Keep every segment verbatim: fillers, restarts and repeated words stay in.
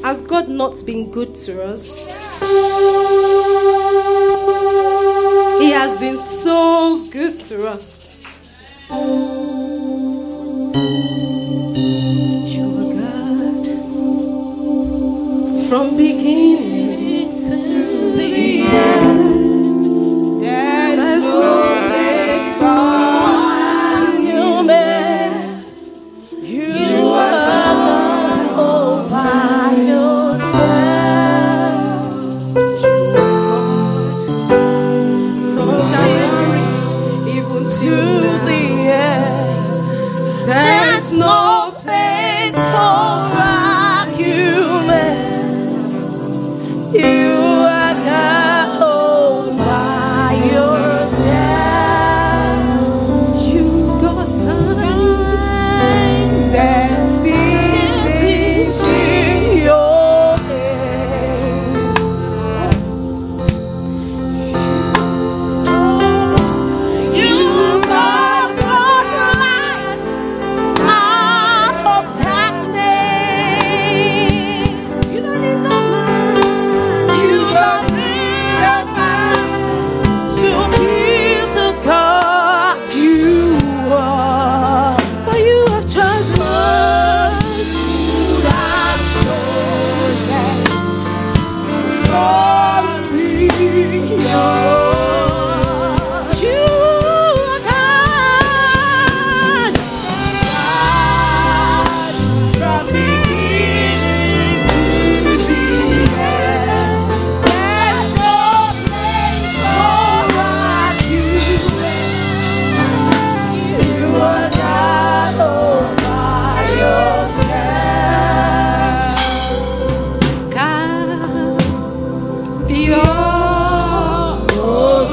Has God not been good to us? He has been so good to us. You are God from beginning to the end. There's no place for argument. You are God all by yourself. From January even to the end, there's no place for argument. You are God all by yourself. You got time that seasons in your name. You got brought life out of darkness. You don't need no man. You got the man to be the God you are. For you have chosen us. You have chosen glory yours. You are God. God from beginning to the end. There's no place for argument. You are God all by yourself. God, Dios,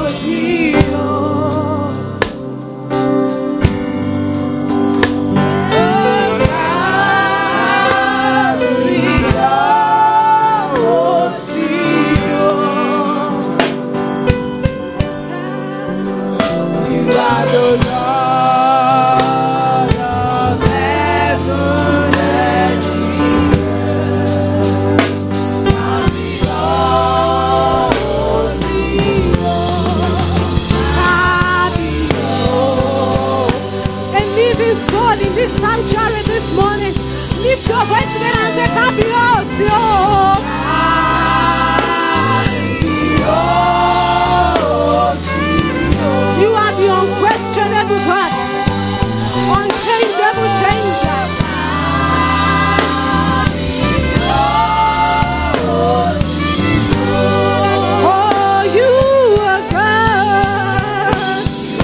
you are the Lord of heaven and earth. A living soul in this sanctuary this morning. Lift your voice together and say, Capios, you are the unquestionable God, unchangeable changer. Oh, you are God.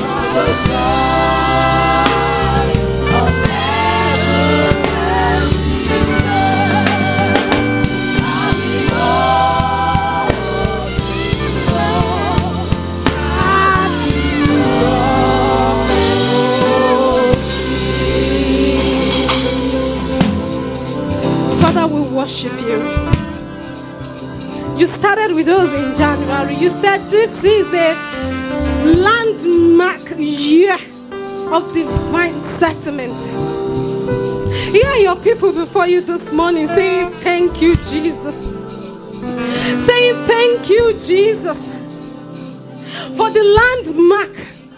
Father, we worship you. You started with us in January. You said this is a landmark year of divine settlement. Here are your people before you this morning saying, thank you, Jesus. Saying, thank you, Jesus, for the landmark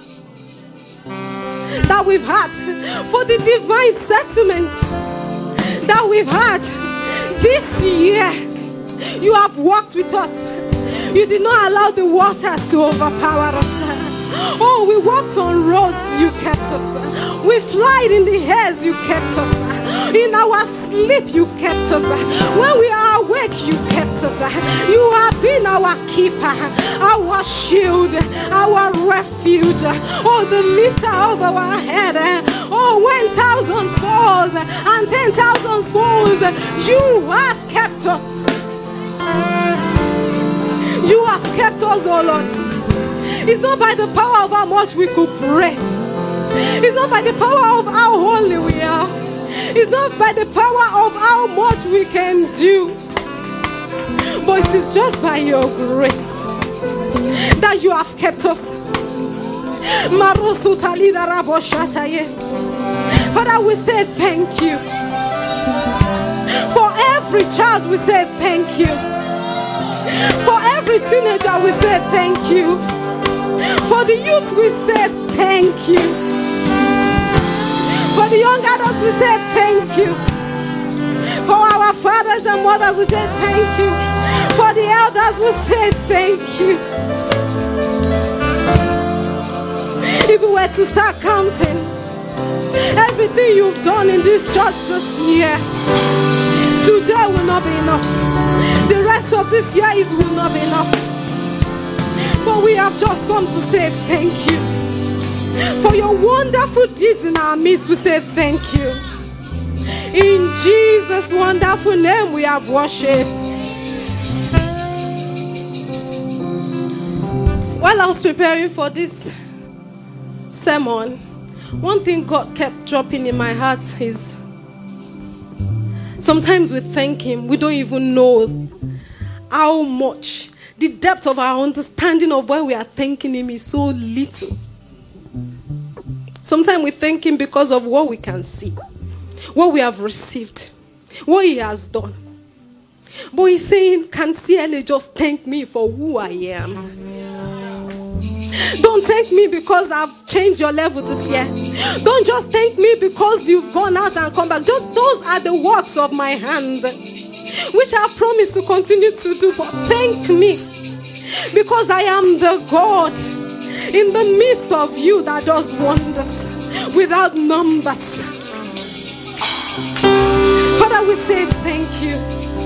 that we've had, for the divine settlement that we've had this year. You have walked with us. You did not allow the waters to overpower us. Oh, we walked on roads, you kept us. We flied in the airs, you kept us. In our sleep, you kept us. When we are awake, you kept us. You have been our keeper, our shield, our refuge. Oh, the lifter of our head. Oh, when thousands falls and ten thousands falls, you have kept us. You have kept us, oh Lord. It's not by the power of how much we could pray. It's not by the power of how holy we are. It's not by the power of how much we can do. But it is just by your grace that you have kept us. Father, we say thank you for every every child, we say thank you. For every teenager, we say thank you. For the youth, we say thank you. For the young adults, we say thank you. For our fathers and mothers, we say thank you. For the elders, we say thank you. If we were to start counting everything you've done in this church this year, today will not be enough. The rest of this year is will not be enough. But we have just come to say thank you. For your wonderful deeds in our midst, we say thank you. In Jesus' wonderful name we have worshipped. While I was preparing for this sermon, one thing God kept dropping in my heart is sometimes we thank Him, we don't even know how much. The depth of our understanding of why we are thanking Him is so little. Sometimes we thank Him because of what we can see, what we have received, what He has done. But He's saying, sincerely, just thank me for who I am. Don't thank me because I've changed your level this year. Don't just thank me because you've gone out and come back. Just those are the works of my hand, which I promise to continue to do. But thank me because I am the God in the midst of you that does wonders without numbers. Father, we say thank you.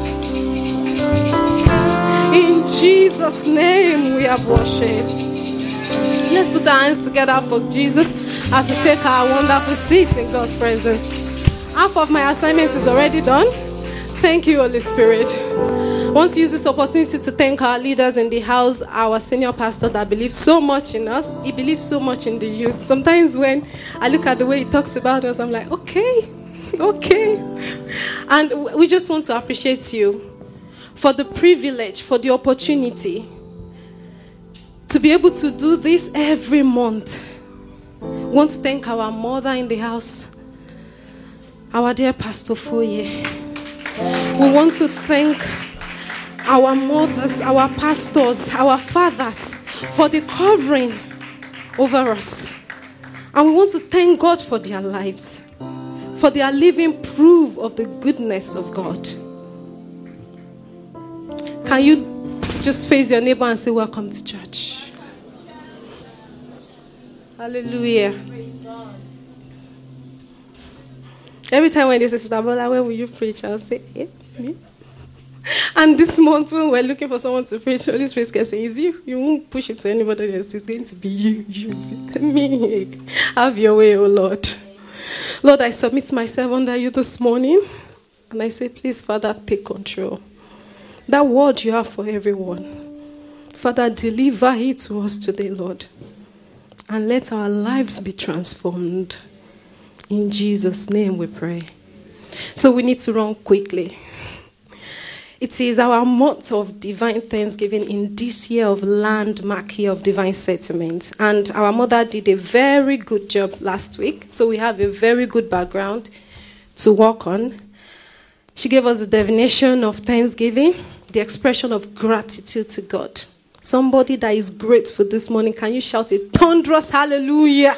In Jesus' name we have worshipped. Let's put our hands together for Jesus as we take our wonderful seats in God's presence. Half of my assignment is already done. Thank you, Holy Spirit. I want to use this opportunity to thank our leaders in the house, our senior pastor that believes so much in us. He believes so much in the youth. Sometimes when I look at the way he talks about us, I'm like, okay, okay. And we just want to appreciate you for the privilege, for the opportunity to be able to do this every month. We want to thank our mother in the house, our dear Pastor Foye. We want to thank our mothers, our pastors, our fathers for the covering over us. And we want to thank God for their lives, for their living proof of the goodness of God. Can you just face your neighbor and say, welcome to church? Hallelujah. Every time when they say, Sister Bola, when will you preach? I'll say, yeah, yeah. And this month when we're looking for someone to preach, Holy Spirit can say, is you. You won't push it to anybody else. It's going to be you. You. Me. Have your way, oh Lord. Lord, I submit myself under you this morning. And I say, please, Father, take control. That word you have for everyone. Father, deliver it to us today, Lord. And let our lives be transformed. In Jesus' name we pray. So we need to run quickly. It is our month of divine thanksgiving in this year of landmark year of divine settlement. And our mother did a very good job last week. So we have a very good background to work on. She gave us the definition of thanksgiving, the expression of gratitude to God. Somebody that is grateful this morning, can you shout a thunderous hallelujah?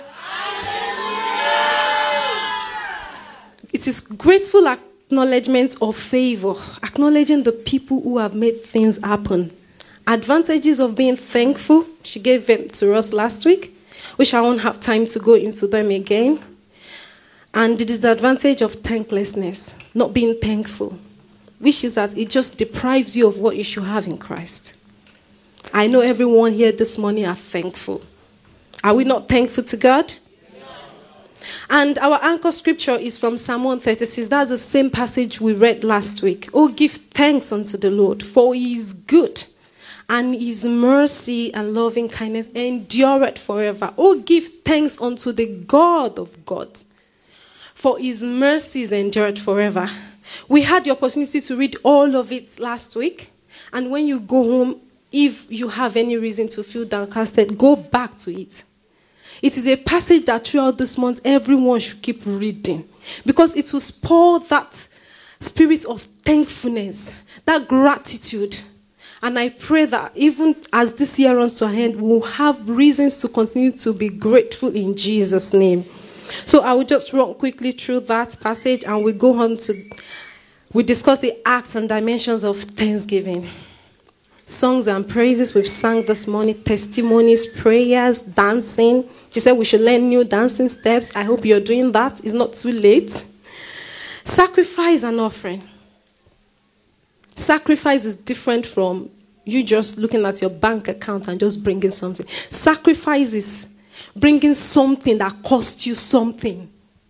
It is grateful acknowledgement of favor, acknowledging the people who have made things happen. Advantages of being thankful, she gave it to us last week, which I won't have time to go into them again. And the disadvantage of thanklessness, not being thankful, which is that it just deprives you of what you should have in Christ. I know everyone here this morning are thankful. Are we not thankful to God? And our anchor scripture is from Psalm one thirty-six. That's the same passage we read last week. Oh, give thanks unto the Lord, for He is good, and His mercy and loving kindness endureth forever. Oh, give thanks unto the God of gods, for His mercies endureth forever. We had the opportunity to read all of it last week. And when you go home, if you have any reason to feel downcasted, go back to it. It is a passage that throughout this month, everyone should keep reading, because it will spur that spirit of thankfulness, that gratitude. And I pray that even as this year runs to an end, we'll have reasons to continue to be grateful in Jesus' name. So I will just run quickly through that passage and we go on to, we discuss the acts and dimensions of thanksgiving. Songs and praises we've sung this morning, testimonies, prayers, dancing. She said we should learn new dancing steps. I hope you're doing that. It's not too late. Sacrifice and offering. Sacrifice is different from you just looking at your bank account and just bringing something. Sacrifice is bringing something that cost you something.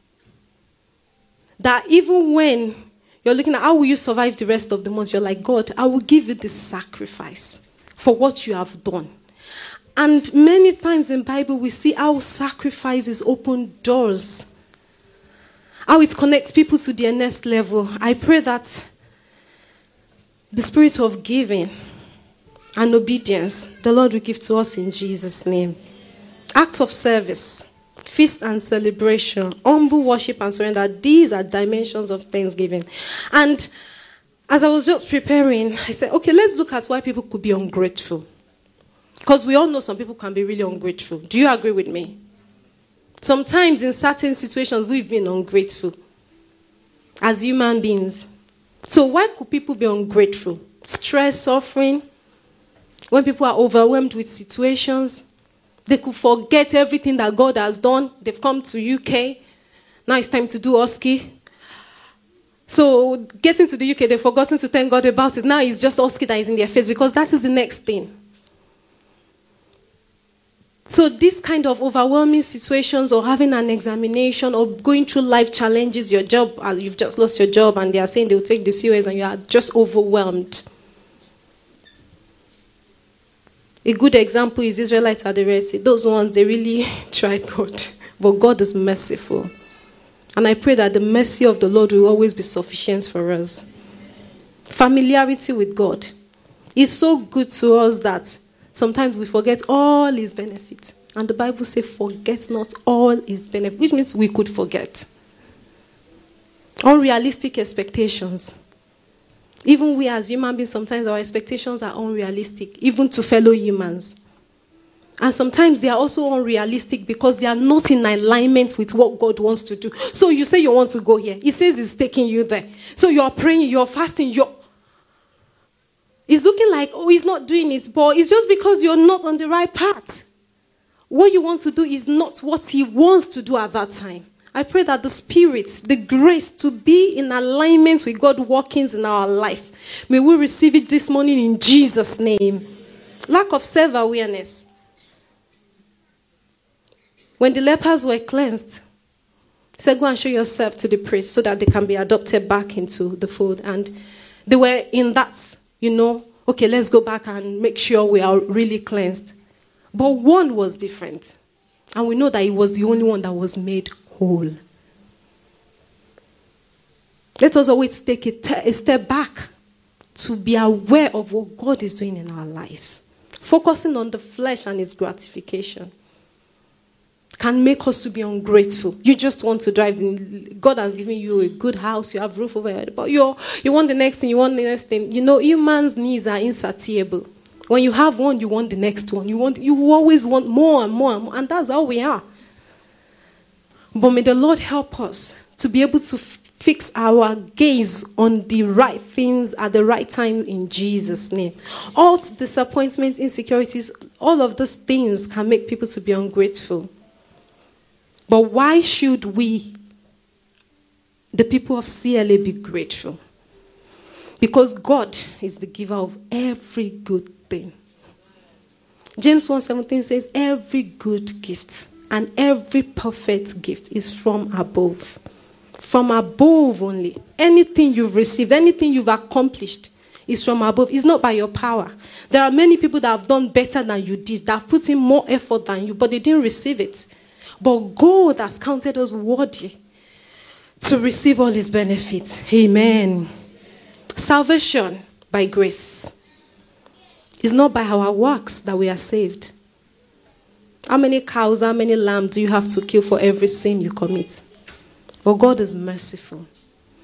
That even when you're looking at how will you survive the rest of the month, you're like, God, I will give you this sacrifice for what you have done. And many times in the Bible, we see how sacrifices open doors. How it connects people to their next level. I pray that the spirit of giving and obedience, the Lord will give to us in Jesus' name. Acts of service, feast and celebration, humble worship and surrender. These are dimensions of thanksgiving. And as I was just preparing, I said, okay, let's look at why people could be ungrateful. Because we all know some people can be really ungrateful. Do you agree with me? Sometimes in certain situations, we've been ungrateful as human beings. So why could people be ungrateful? Stress, suffering. When people are overwhelmed with situations, they could forget everything that God has done. They've come to U K. Now it's time to do Oski. So getting to the U K, they've forgotten to thank God about it. Now it's just Oski that is in their face because that is the next thing. So this kind of overwhelming situations or having an examination or going through life challenges, your job, you've just lost your job and they are saying they'll take the C O S and you are just overwhelmed. A good example is Israelites at the Red Sea. Those ones, they really tried God. But God is merciful. And I pray that the mercy of the Lord will always be sufficient for us. Familiarity with God is so good to us that sometimes we forget all his benefits. And the Bible says, forget not all his benefits, which means we could forget. Unrealistic expectations. Even we as human beings, sometimes our expectations are unrealistic, even to fellow humans. And sometimes they are also unrealistic because they are not in alignment with what God wants to do. So you say you want to go here. He says he's taking you there. So you're praying, you're fasting, you're... It's looking like, oh, he's not doing it, but it's just because you're not on the right path. What you want to do is not what he wants to do at that time. I pray that the Spirit, the grace to be in alignment with God's workings in our life, may we receive it this morning in Jesus' name. Lack of self-awareness. When the lepers were cleansed, he said, go and show yourself to the priest so that they can be adopted back into the fold. And they were in that, you know, okay, let's go back and make sure we are really cleansed. But one was different. And we know that he was the only one that was made whole. Let us always take a, te- a step back to be aware of what God is doing in our lives. Focusing on the flesh and its gratification can make us to be ungrateful. You just want to drive. God has given you a good house, you have roof over your head, but you you want the next thing, you want the next thing. You know, humans' needs are insatiable. When you have one, you want the next one. You want, you always want more and more and more, and that's how we are. But may the Lord help us to be able to fix our gaze on the right things at the right time in Jesus' name. All disappointments, insecurities, all of those things can make people to be ungrateful. But why should we, the people of C L A, be grateful? Because God is the giver of every good thing. James one seventeen says, every good gift and every perfect gift is from above. From above only. Anything you've received, anything you've accomplished is from above. It's not by your power. There are many people that have done better than you did, that have put in more effort than you, but they didn't receive it. But God has counted us worthy to receive all his benefits. Amen. Salvation by grace. It's not by our works that we are saved. How many cows, how many lambs do you have to kill for every sin you commit? But God is merciful.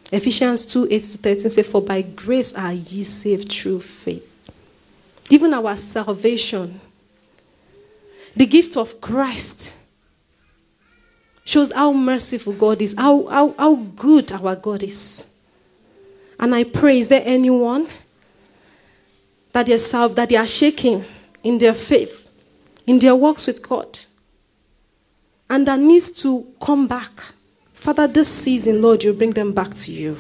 Ephesians two, eight to thirteen says, for by grace are ye saved through faith. Even our salvation, the gift of Christ, shows how merciful God is, how, how, how good our God is. And I pray, is there anyone that they, are, that they are shaking in their faith, in their walks with God, and that needs to come back? Father, this season, Lord, you bring them back to you.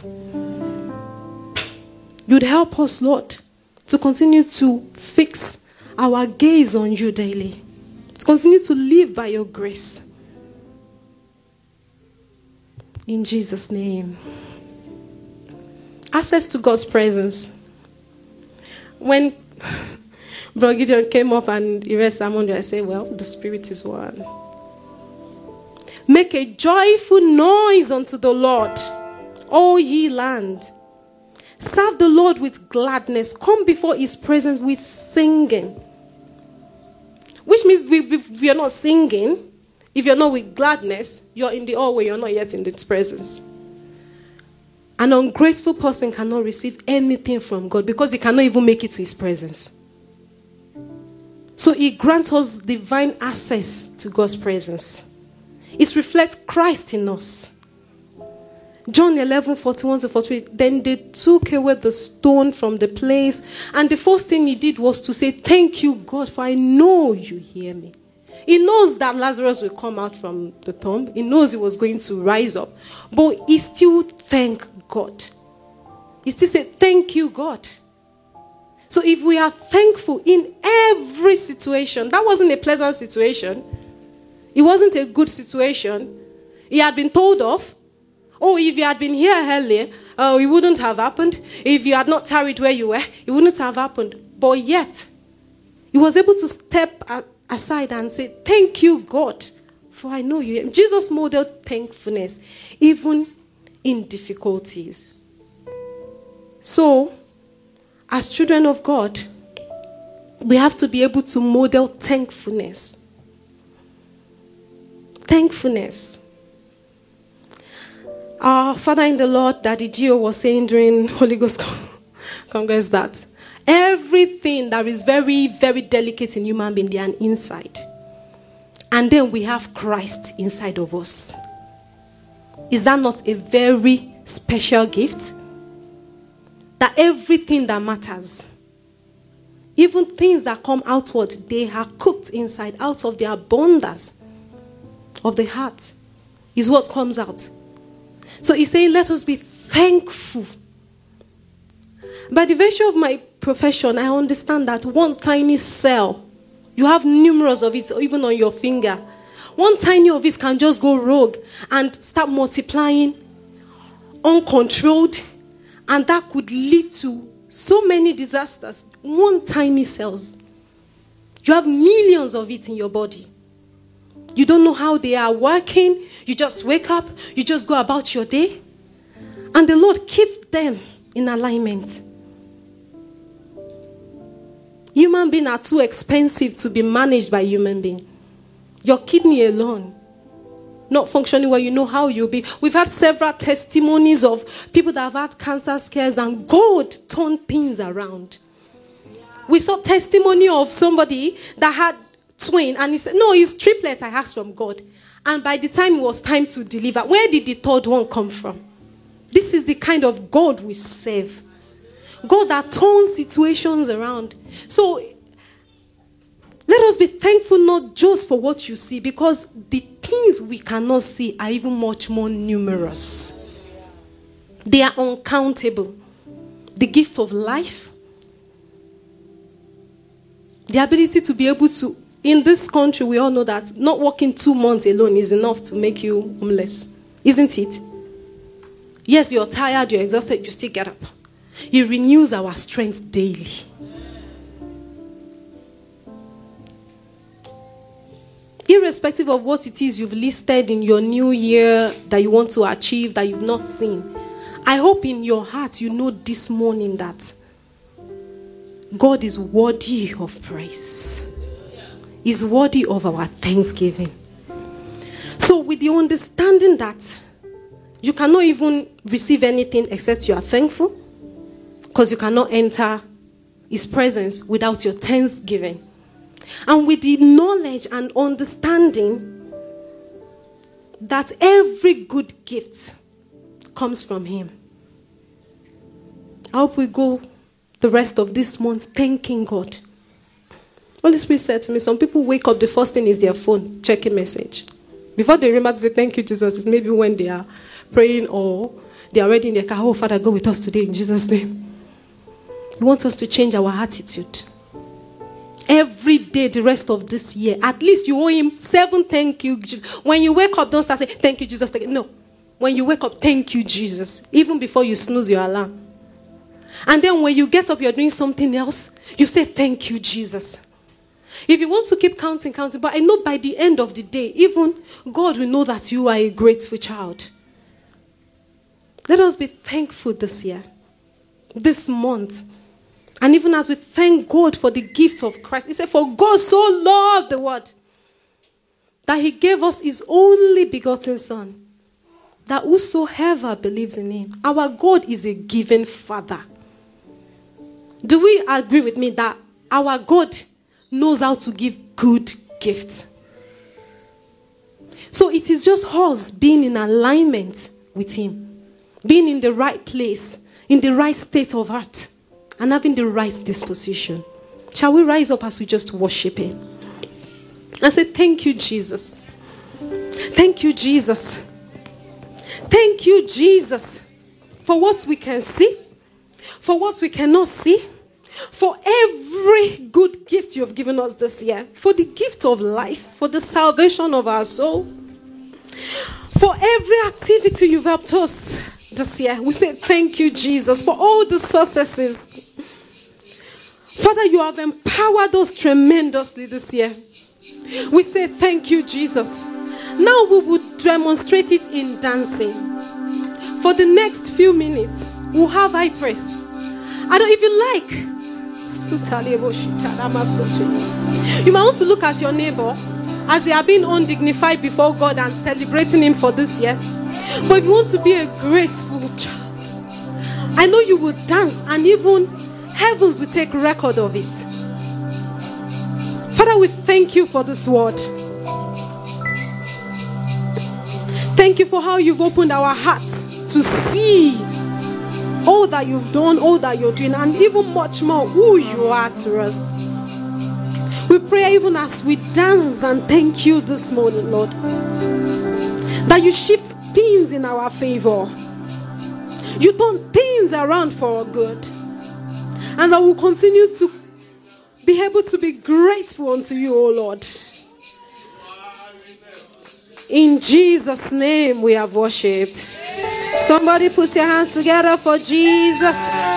You'd help us, Lord, to continue to fix our gaze on you daily, to continue to live by your grace. In Jesus' name. Access to God's presence. When Brother Gideon came up and he read Psalm one hundred, I said, well, the Spirit is one. Make a joyful noise unto the Lord, all ye land. Serve the Lord with gladness. Come before his presence with singing. Which means if you're not singing, if you're not with gladness, you're in the hallway, you're not yet in his presence. An ungrateful person cannot receive anything from God because he cannot even make it to his presence. So he grants us divine access to God's presence. It reflects Christ in us. John eleven, forty-one to forty-three. Then they took away the stone from the place. And the first thing he did was to say, thank you, God, for I know you hear me. He knows that Lazarus will come out from the tomb. He knows he was going to rise up. But he still thanked God. He still said, thank you, God. So if we are thankful in every situation, that wasn't a pleasant situation. It wasn't a good situation. He had been told off. Oh, if you had been here earlier, uh, it wouldn't have happened. If you had not tarried where you were, it wouldn't have happened. But yet, he was able to step aside and say, thank you, God, for I know you. Jesus modeled thankfulness, even in difficulties. So, as children of God, we have to be able to model thankfulness. Thankfulness. Our Father in the Lord, Daddy Gio was saying during Holy Ghost Congress that everything that is very, very delicate in human being, they are inside. And then we have Christ inside of us. Is that not a very special gift? That everything that matters, even things that come outward, they are cooked inside, out of the abundance of the heart, is what comes out. So he's saying, let us be thankful. By the virtue of my profession, I understand that one tiny cell, you have numerous of it, even on your finger. One tiny of it can just go rogue and start multiplying uncontrolled, and that could lead to so many disasters. One tiny cells. You have millions of it in your body. You don't know how they are working. You just wake up. You just go about your day. And the Lord keeps them in alignment. Human beings are too expensive to be managed by human beings. Your kidney alone, not functioning well, you know how you'll be. We've had several testimonies of people that have had cancer scares and God turned things around. We saw testimony of somebody that had twin, and he said, no, it's triplet I asked from God. And by the time it was time to deliver, where did the third one come from? This is the kind of God we serve. God that turns situations around. So let us be thankful not just for what you see, because the things we cannot see are even much more numerous. They are uncountable. The gift of life, the ability to be able to, in this country, we all know that not working two months alone is enough to make you homeless. Isn't it? Yes, you're tired, you're exhausted, you still get up. He renews our strength daily. Irrespective of what it is you've listed in your new year that you want to achieve, that you've not seen, I hope in your heart you know this morning that God is worthy of praise. He's worthy of our thanksgiving. So with the understanding that You cannot even receive anything except you are thankful, because you cannot enter his presence without your thanksgiving. And with the knowledge and understanding that every good gift comes from him. I hope we go the rest of this month thanking God. Holy Spirit said to me, some people wake up, the first thing is their phone, checking message. Before they remember to say thank you, Jesus, it's maybe when they are praying or they are already in their car. Oh, Father, go with us today in Jesus' name. He wants us to change our attitude. Every day, the rest of this year, at least you owe him seven thank you, Jesus. When you wake up, don't start saying thank you, Jesus. No. When you wake up, thank you, Jesus. Even before you snooze your alarm. And then when you get up, you're doing something else, you say thank you, Jesus. If you want to keep counting, counting, but I know by the end of the day, even God will know that you are a grateful child. Let us be thankful this year, this month. And even as we thank God for the gift of Christ, he said, for God so loved the world that he gave us his only begotten Son, that whosoever believes in him, our God is a giving Father. Do we agree with me that our God knows how to give good gifts? So it is just us being in alignment with him, being in the right place, in the right state of heart, and having the right disposition. Shall we rise up as we just worship him? I say, thank you, Jesus. Thank you, Jesus. Thank you, Jesus, for what we can see, for what we cannot see, for every good gift you have given us this year, for the gift of life, for the salvation of our soul, for every activity you've helped us this year. We say thank you, Jesus, for all the successes. Father, you have empowered us tremendously this year. We say thank you, Jesus. Now we will demonstrate it in dancing. For the next few minutes, we'll have high praise. I don't, if you like, you might want to look at your neighbor as they are being undignified before God and celebrating him for this year. But if you want to be a grateful child, I know you will dance, and even heavens will take record of it. Father, we thank you for this word. Thank you for how you've opened our hearts to see all that you've done, all that you're doing, and even much more who you are to us. We pray even as we dance and thank you this morning, Lord, that you shift things in our favor. You turn things around for our good. And that we'll continue to be able to be grateful unto you, O Lord. In Jesus' name we have worshipped. Somebody put your hands together for Jesus.